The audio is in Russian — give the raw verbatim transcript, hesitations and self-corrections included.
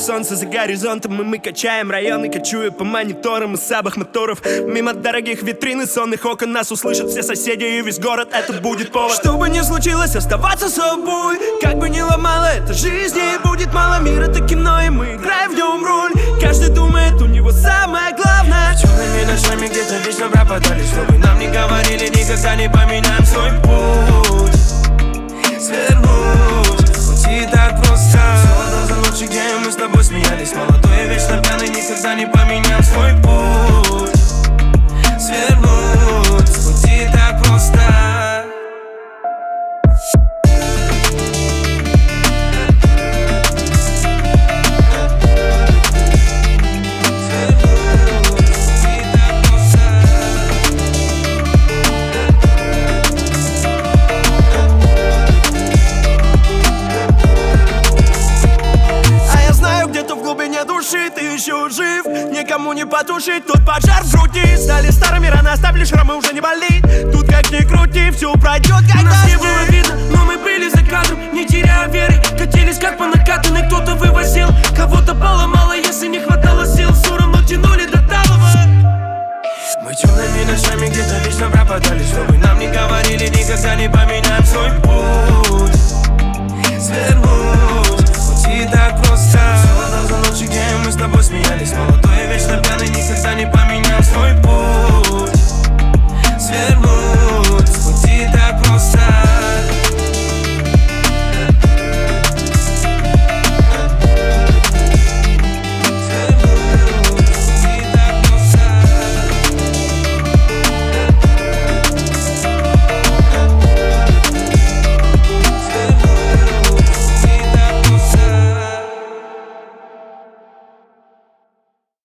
солнце за горизонтом, и мы качаем районы, кочуя по мониторам и сабах моторов. Мимо дорогих витрин и сонных окон нас услышат все соседи и весь город. Это будет повод, что бы ни случилось, оставаться собой. Как бы ни ломало это жизнь, ей будет мало мира, это кино, и мы играем в нем роль. Каждый думает, у него самое главное. Темными ночами где-то вечно пропадали, чтобы нам не говорили, никогда не поменяем свой путь. Свернуть пути так просто. Все за ночи, где мы с тобой смеялись, молодой и вечно пьяный, никогда не поменяем свой путь. Свернуть пути так просто. Души, ты еще жив, никому не потушить тот пожар в груди. Стали старыми, рано оставили, шрамы уже не болит. Тут как ни крути, все пройдет, когда нас не было видно.